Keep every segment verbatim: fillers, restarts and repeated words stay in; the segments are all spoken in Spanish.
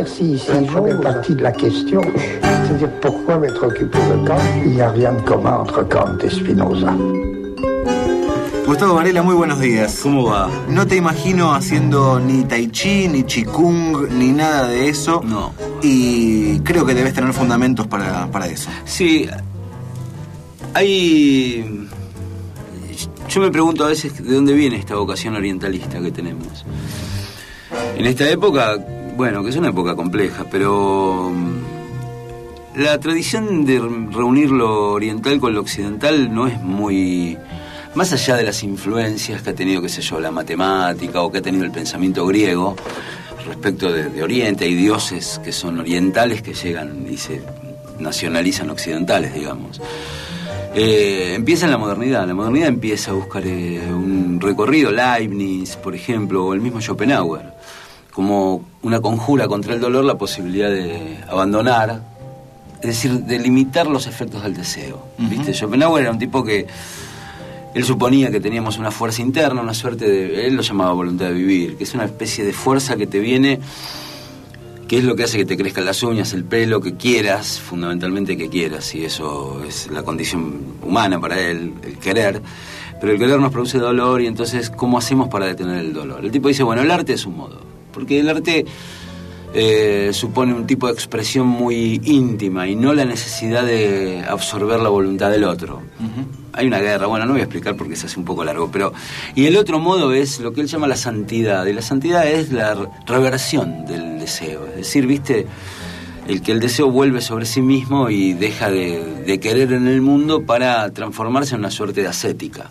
l'exercice, la première partie de la question, c'est-à-dire pourquoi m'être occupé de Kant, il n'y a rien de commun entre Kant et Spinoza. Gustavo Varela, muy buenos días. ¿Cómo va? No te imagino haciendo ni tai chi, ni qigong, ni nada de eso. No. Y creo que debes tener fundamentos para, para eso. Sí, hay... Yo me pregunto a veces de dónde viene esta vocación orientalista que tenemos. En esta época, bueno, que es una época compleja, pero la tradición de reunir lo oriental con lo occidental no es muy... Más allá de las influencias que ha tenido, qué sé yo, la matemática o que ha tenido el pensamiento griego respecto de, de Oriente, hay dioses que son orientales que llegan y se nacionalizan occidentales, digamos. Eh, empieza en la modernidad. La modernidad empieza a buscar eh, un recorrido, Leibniz, por ejemplo, o el mismo Schopenhauer, como una conjura contra el dolor, la posibilidad de abandonar, es decir, de limitar los efectos del deseo. Uh-huh. ¿Viste? Schopenhauer era un tipo que él suponía que teníamos una fuerza interna, una suerte de... Él lo llamaba voluntad de vivir, que es una especie de fuerza que te viene, que es lo que hace que te crezcan las uñas, el pelo, que quieras, fundamentalmente que quieras, y eso es la condición humana para él, el querer. Pero el querer nos produce dolor, y entonces, ¿cómo hacemos para detener el dolor? El tipo dice, bueno, el arte es un modo, porque el arte eh, supone un tipo de expresión muy íntima y no la necesidad de absorber la voluntad del otro. Uh-huh. Hay una guerra, bueno, no voy a explicar porque se hace un poco largo, pero... Y el otro modo es lo que él llama la santidad, y la santidad es la reversión del deseo, es decir, ¿viste? El que el deseo vuelve sobre sí mismo y deja de, de querer en el mundo para transformarse en una suerte de ascética.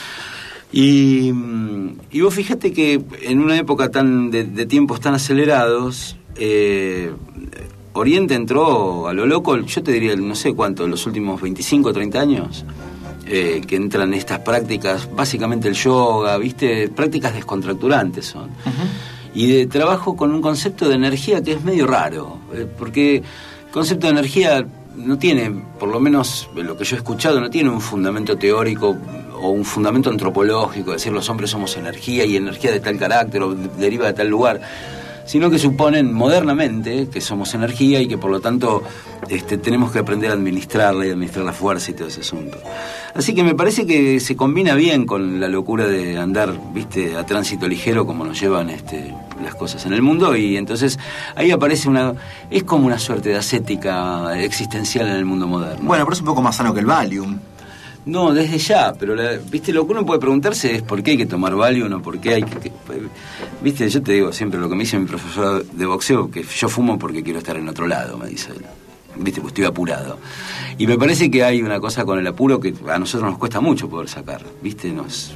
Y, y vos fíjate que en una época tan de, de tiempos tan acelerados, eh, Oriente entró a lo loco, yo te diría, no sé cuánto, los últimos veinticinco, treinta años... Eh, que entran estas prácticas, básicamente el yoga, ¿viste? Prácticas descontracturantes son. Uh-huh. Y de trabajo con un concepto de energía que es medio raro, eh, porque el concepto de energía no tiene, por lo menos lo que yo he escuchado, no tiene un fundamento teórico o un fundamento antropológico, es decir, los hombres somos energía y energía de tal carácter o de, deriva de tal lugar, sino que suponen modernamente que somos energía y que por lo tanto este, tenemos que aprender a administrarla y administrar la fuerza y todo ese asunto. Así que me parece que se combina bien con la locura de andar, viste, a tránsito ligero como nos llevan este, las cosas en el mundo, y entonces ahí aparece una... es como una suerte de ascética existencial en el mundo moderno. Bueno, pero es un poco más sano que el Valium. No, desde ya, pero la, viste, lo que uno puede preguntarse es por qué hay que tomar Valium o por qué hay que, que... Viste, yo te digo siempre lo que me dice mi profesor de boxeo, que yo fumo porque quiero estar en otro lado, me dice él. Viste, pues estoy apurado. Y me parece que hay una cosa con el apuro que a nosotros nos cuesta mucho poder sacar, viste, nos...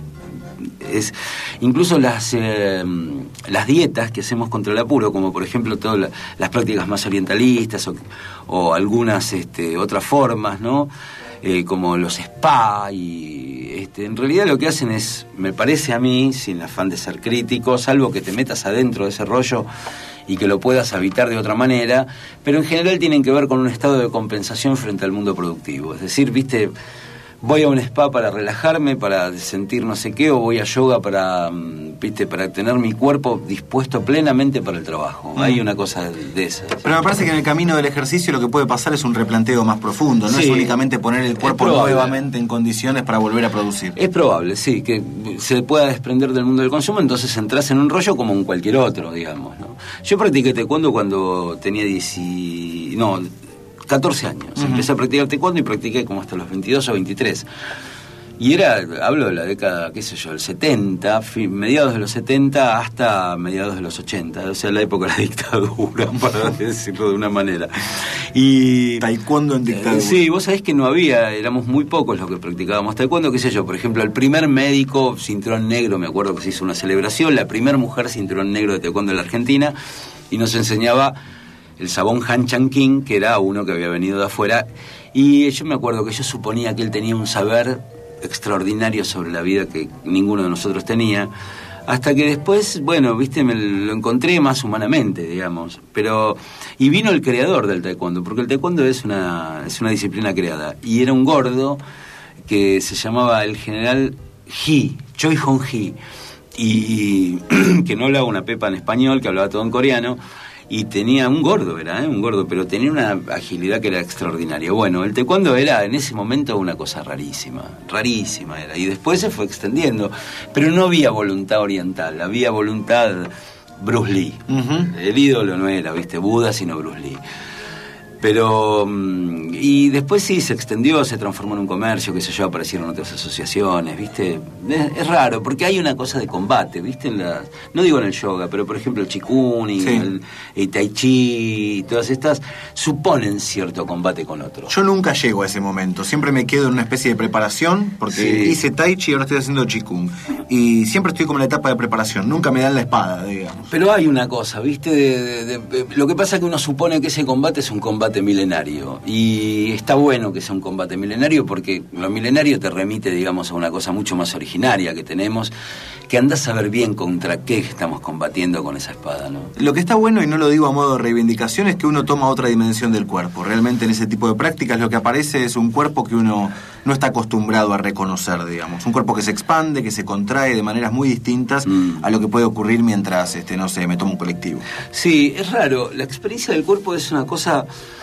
es incluso las eh, las dietas que hacemos contra el apuro, como por ejemplo todas la, las prácticas más orientalistas o, o algunas este, otras formas, ¿no? Eh, como los spa y este, en realidad lo que hacen es, me parece a mí, sin afán de ser crítico, salvo que te metas adentro de ese rollo y que lo puedas habitar de otra manera, pero en general tienen que ver con un estado de compensación frente al mundo productivo. Es decir, viste, voy a un spa para relajarme, para sentir no sé qué, o voy a yoga para, viste, para tener mi cuerpo dispuesto plenamente para el trabajo. Mm. Hay una cosa de esas. Pero me parece que en el camino del ejercicio lo que puede pasar es un replanteo más profundo, no sí, es únicamente poner el cuerpo nuevamente en condiciones para volver a producir. Es probable, sí, que se pueda desprender del mundo del consumo, entonces entras en un rollo como en cualquier otro, digamos, ¿no? Yo practiqué taekwondo cuando tenía diez... no... catorce años. Uh-huh. Empecé a practicar taekwondo y practiqué como hasta los veintidós o veintitrés. Y era, hablo de la década, qué sé yo, el setenta, fin, mediados de los setenta hasta mediados de los ochenta, o sea, la época de la dictadura, para decirlo de una manera. Y taekwondo en dictadura. Eh, sí, vos sabés que no había, éramos muy pocos los que practicábamos taekwondo, qué sé yo, por ejemplo, el primer médico cinturón negro, me acuerdo que se hizo una celebración, la primera mujer cinturón negro de taekwondo en la Argentina, y nos enseñaba el Sabón Han Chan King, que era uno que había venido de afuera, y yo me acuerdo que yo suponía que él tenía un saber extraordinario sobre la vida que ninguno de nosotros tenía, hasta que después, bueno, viste, me lo encontré más humanamente, digamos, pero... Y vino el creador del taekwondo, porque el taekwondo es una, es una disciplina creada, y era un gordo que se llamaba el general Hee, Choi Hong Hee, y que no hablaba una pepa en español, que hablaba todo en coreano, y tenía un gordo, era, ¿eh? un gordo, pero tenía una agilidad que era extraordinaria. Bueno, el taekwondo era en ese momento una cosa rarísima, rarísima era, y después se fue extendiendo, pero no había voluntad oriental, había voluntad Bruce Lee. Uh-huh. El ídolo no era, viste, Buda, sino Bruce Lee. Pero, y después sí, se extendió, se transformó en un comercio, qué sé yo, aparecieron otras asociaciones, ¿viste? Es, es raro, porque hay una cosa de combate, ¿viste? En la, no digo en el yoga, pero por ejemplo el Qigong y sí. el, el Tai Chi, y todas estas, suponen cierto combate con otros. Yo nunca llego a ese momento, siempre me quedo en una especie de preparación, porque sí. hice Tai Chi y ahora estoy haciendo Qigong. Y siempre estoy como en la etapa de preparación, nunca me dan la espada, digamos. Pero hay una cosa, ¿viste? De, de, de, de, lo que pasa es que uno supone que ese combate es un combate milenario, y está bueno que sea un combate milenario porque lo milenario te remite, digamos, a una cosa mucho más originaria que tenemos, que andás a saber bien contra qué estamos combatiendo con esa espada, ¿no? Lo que está bueno, y no lo digo a modo de reivindicación, es que uno toma otra dimensión del cuerpo. Realmente en ese tipo de prácticas lo que aparece es un cuerpo que uno no está acostumbrado a reconocer, digamos. Un cuerpo que se expande, que se contrae de maneras muy distintas mm. a lo que puede ocurrir mientras, este, no sé, me tomo un colectivo. Sí, es raro. La experiencia del cuerpo es una cosa...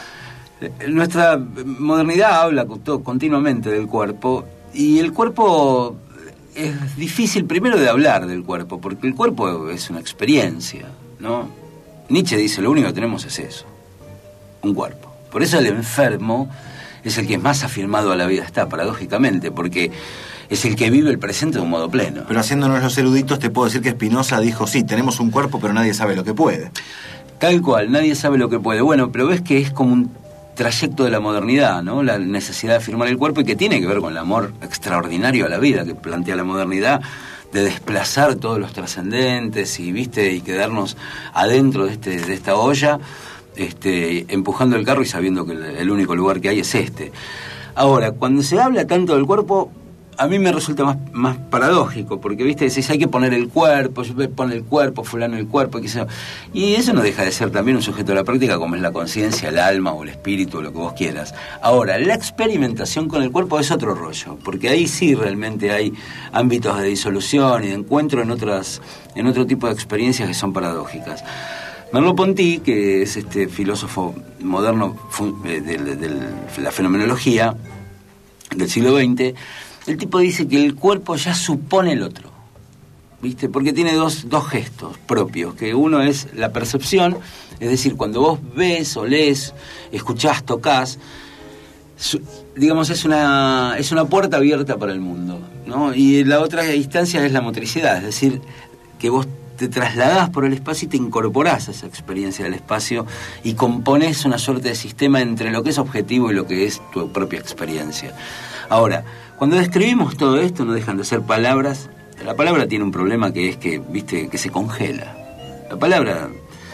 Nuestra modernidad habla continuamente del cuerpo, y el cuerpo es difícil primero de hablar del cuerpo, porque el cuerpo es una experiencia, ¿no? Nietzsche dice, lo único que tenemos es eso, un cuerpo. Por eso el enfermo es el que más afirmado a la vida está, paradójicamente, porque es el que vive el presente de un modo pleno. Pero haciéndonos los eruditos, te puedo decir que Spinoza dijo, sí, tenemos un cuerpo, pero nadie sabe lo que puede. Tal cual, nadie sabe lo que puede. Bueno, pero ves que es como un trayecto de la modernidad, ¿no? La necesidad de afirmar el cuerpo, y que tiene que ver con el amor extraordinario a la vida que plantea la modernidad, de desplazar todos los trascendentes y, viste, y quedarnos adentro de este de esta olla, este, empujando el carro y sabiendo que el, el único lugar que hay es este. Ahora, cuando se habla tanto del cuerpo, a mí me resulta más, más paradójico, porque, viste, decís, hay que poner el cuerpo, pone el cuerpo, fulano el cuerpo, qué sé yo. Y eso no deja de ser también un sujeto de la práctica, como es la conciencia, el alma o el espíritu, o lo que vos quieras. Ahora, la experimentación con el cuerpo es otro rollo, porque ahí sí realmente hay ámbitos de disolución y de encuentro en otras, en otro tipo de experiencias que son paradójicas. Merleau-Ponty, que es este filósofo moderno de, de, de, de la fenomenología del siglo veinte, el tipo dice que el cuerpo ya supone el otro, ¿viste? Porque tiene dos, dos gestos propios, que uno es la percepción, es decir, cuando vos ves, olés, escuchás, tocás, su, digamos, es una, es una puerta abierta para el mundo, ¿no? Y la otra instancia es la motricidad, es decir, que vos te trasladás por el espacio y te incorporás a esa experiencia del espacio y componés una suerte de sistema entre lo que es objetivo y lo que es tu propia experiencia. Ahora, cuando describimos todo esto no dejan de ser palabras. La palabra tiene un problema, que es que, viste, que se congela. La palabra,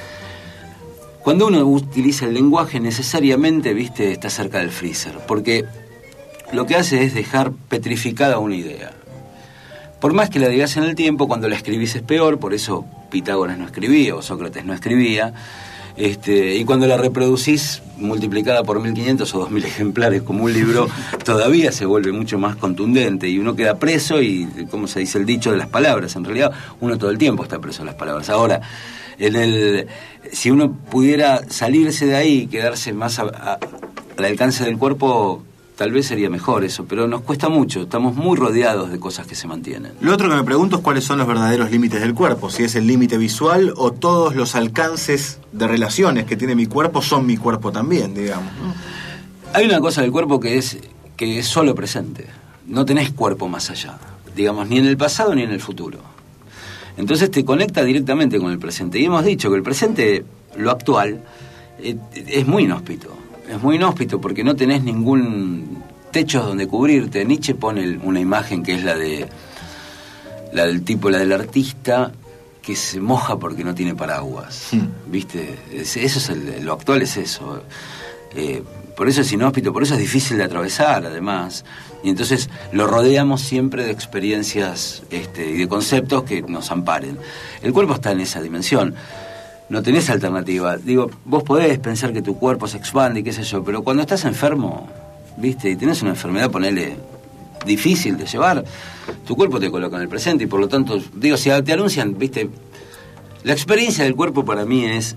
cuando uno utiliza el lenguaje, necesariamente, viste, está cerca del freezer, porque lo que hace es dejar petrificada una idea. Por más que la digas en el tiempo, cuando la escribís es peor, por eso Pitágoras no escribía o Sócrates no escribía. Este, y cuando la reproducís multiplicada por mil quinientos o dos mil ejemplares como un libro, todavía se vuelve mucho más contundente y uno queda preso, y como se dice el dicho de las palabras, en realidad uno todo el tiempo está preso de las palabras. Ahora, en el, si uno pudiera salirse de ahí y quedarse más a, a, al alcance del cuerpo, tal vez sería mejor eso, pero nos cuesta mucho, estamos muy rodeados de cosas que se mantienen. Lo otro que me pregunto es cuáles son los verdaderos límites del cuerpo, si es el límite visual o todos los alcances de relaciones que tiene mi cuerpo son mi cuerpo también, digamos. Hay una cosa del cuerpo que es, que es solo presente, no tenés cuerpo más allá, digamos, ni en el pasado ni en el futuro. Entonces te conecta directamente con el presente, y hemos dicho que el presente, lo actual, eh, es muy inhóspito. Es muy inhóspito porque no tenés ningún techo donde cubrirte. Nietzsche pone una imagen que es la de la del tipo, la del artista que se moja porque no tiene paraguas. Hmm. ¿Viste? Es, eso es el, lo actual es eso. Eh, por eso es inhóspito, por eso es difícil de atravesar, además. Y entonces lo rodeamos siempre de experiencias este, y de conceptos que nos amparen. El cuerpo está en esa dimensión. No tenés alternativa. Digo, vos podés pensar que tu cuerpo se expande y qué sé yo, pero cuando estás enfermo, ¿viste? Y tenés una enfermedad, ponele, difícil de llevar, tu cuerpo te coloca en el presente y por lo tanto, digo, si te anuncian, ¿viste? La experiencia del cuerpo para mí es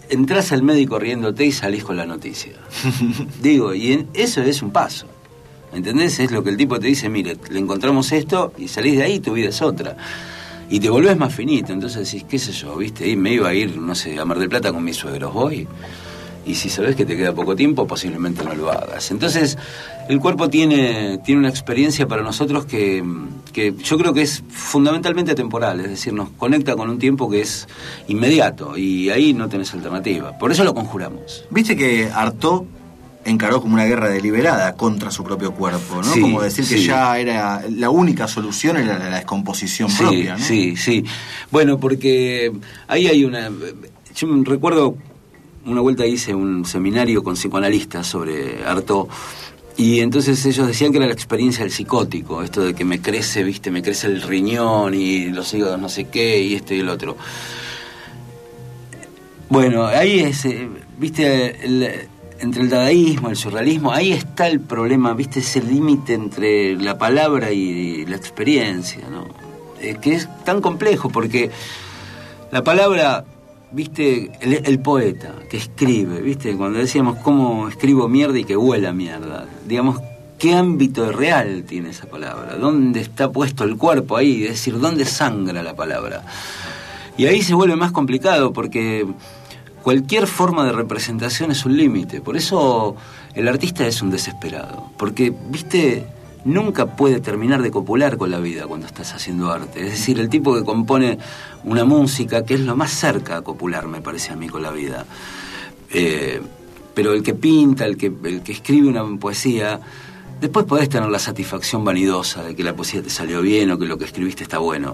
entrás al médico riéndote y salís con la noticia. Digo, y en, eso es un paso. ¿Entendés? Es lo que el tipo te dice, mire, le encontramos esto y salís de ahí y tu vida es otra. Y te volvés más finito, entonces decís, qué sé yo, ¿viste? Y me iba a ir, no sé, a Mar del Plata con mis suegros, voy. Y si sabés que te queda poco tiempo, posiblemente no lo hagas. Entonces, el cuerpo tiene, tiene una experiencia para nosotros que, que yo creo que es fundamentalmente temporal, es decir, nos conecta con un tiempo que es inmediato y ahí no tenés alternativa. Por eso lo conjuramos. Viste que Artaud encaró como una guerra deliberada contra su propio cuerpo, ¿no? Sí, como decir que sí. ya era la única solución era la descomposición Sí, propia, ¿no? sí, sí. Bueno, porque ahí hay una... Yo me recuerdo una vuelta hice un seminario con psicoanalistas sobre Artaud y entonces ellos decían que era la experiencia del psicótico, esto de que me crece, viste, me crece el riñón y los hígados no sé qué y esto y el otro. Bueno, ahí es, viste, el, entre el dadaísmo, el surrealismo, ahí está el problema, viste, ese límite entre la palabra y la experiencia, ¿no? Eh, que es tan complejo porque la palabra... Viste, el, el poeta que escribe, viste, cuando decíamos cómo escribo mierda y que huela mierda, digamos, ¿qué ámbito real tiene esa palabra? ¿Dónde está puesto el cuerpo ahí? Es decir, ¿dónde sangra la palabra? Y ahí se vuelve más complicado porque cualquier forma de representación es un límite. Por eso el artista es un desesperado, porque, viste, nunca puede terminar de copular con la vida cuando estás haciendo arte. Es decir, el tipo que compone una música, que es lo más cerca a copular, me parece a mí, con la vida. Eh, pero el que pinta, el que, el que escribe una poesía, después podés tener la satisfacción vanidosa de que la poesía te salió bien o que lo que escribiste está bueno.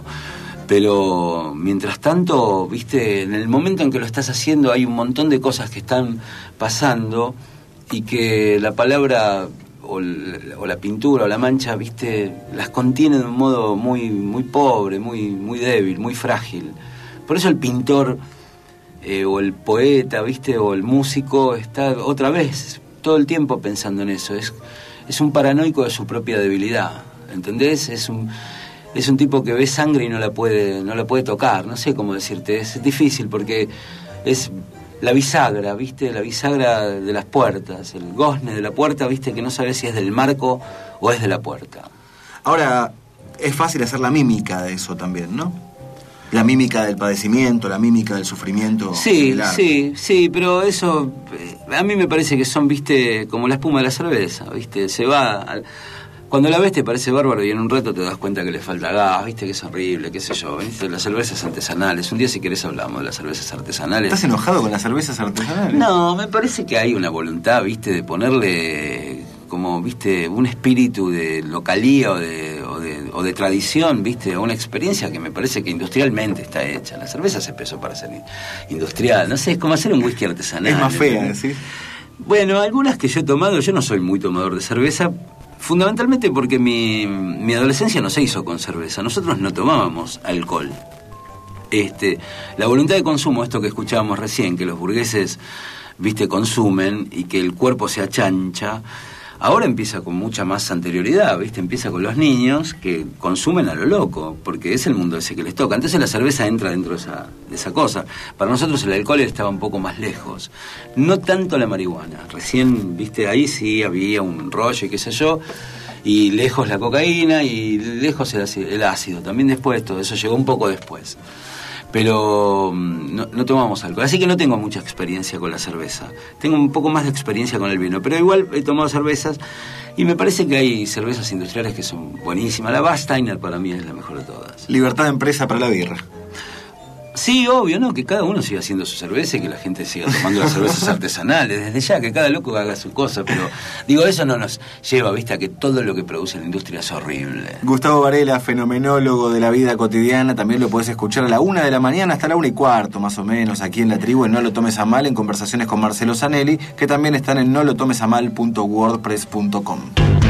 Pero mientras tanto, viste, en el momento en que lo estás haciendo hay un montón de cosas que están pasando y que la palabra... O la, o la pintura o la mancha, viste, las contiene de un modo muy muy pobre, muy muy débil, muy frágil. Por eso el pintor eh, o el poeta, viste, o el músico está otra vez todo el tiempo pensando en eso. Es es un paranoico de su propia debilidad, ¿entendés? Es un es un tipo que ve sangre y no la puede no la puede tocar. No sé cómo decirte, es difícil porque es la bisagra, ¿viste? La bisagra de las puertas, el gozne de la puerta, ¿viste? Que no sabes si es del marco o es de la puerta. Ahora, es fácil hacer la mímica de eso también, ¿no? La mímica del padecimiento, la mímica del sufrimiento. Sí, del arte. sí, sí, pero eso a mí me parece que son, ¿viste? Como la espuma de la cerveza, ¿viste? Se va... Al... Cuando la ves te parece bárbaro y en un rato te das cuenta que le falta gas, viste que es horrible, qué sé yo, ¿viste? Las cervezas artesanales. Un día si querés hablamos de las cervezas artesanales. ¿Estás enojado con las cervezas artesanales? No, me parece que hay una voluntad, viste, de ponerle como, viste, un espíritu de localía o de, o de, o de tradición, viste, a una experiencia que me parece que industrialmente está hecha. La cerveza se empezó para ser industrial, no sé, es como hacer un whisky artesanal. Es más fea, ¿sí? Bueno, algunas que yo he tomado, yo no soy muy tomador de cerveza, fundamentalmente porque mi, mi adolescencia no se hizo con cerveza. Nosotros no tomábamos alcohol. Este, la voluntad de consumo, esto que escuchábamos recién, que los burgueses, viste, consumen y que el cuerpo se achancha, ahora empieza con mucha más anterioridad, viste, empieza con los niños que consumen a lo loco, porque es el mundo ese que les toca. Entonces la cerveza entra dentro de esa, de esa cosa. Para nosotros el alcohol estaba un poco más lejos. No tanto la marihuana. Recién, viste, ahí sí había un rollo y qué sé yo, y lejos la cocaína y lejos el ácido, el ácido. También después todo eso llegó un poco después. Pero no, no tomamos alcohol, así que no tengo mucha experiencia con la cerveza. Tengo un poco más de experiencia con el vino, pero igual he tomado cervezas y me parece que hay cervezas industriales que son buenísimas. La Warsteiner para mí es la mejor de todas. Libertad de empresa para la birra. Sí, obvio, ¿no? Que cada uno siga haciendo su cerveza y que la gente siga tomando las cervezas artesanales. Desde ya, que cada loco haga su cosa, pero digo, eso no nos lleva, viste, a que todo lo que produce la industria es horrible. Gustavo Varela, fenomenólogo de la vida cotidiana, también lo podés escuchar a la una de la mañana hasta la una y cuarto, más o menos, aquí en La Tribu, en No Lo Tomes a Mal, en conversaciones con Marcelo Zanelli, que también están en no lo tomes a mal punto wordpress punto com.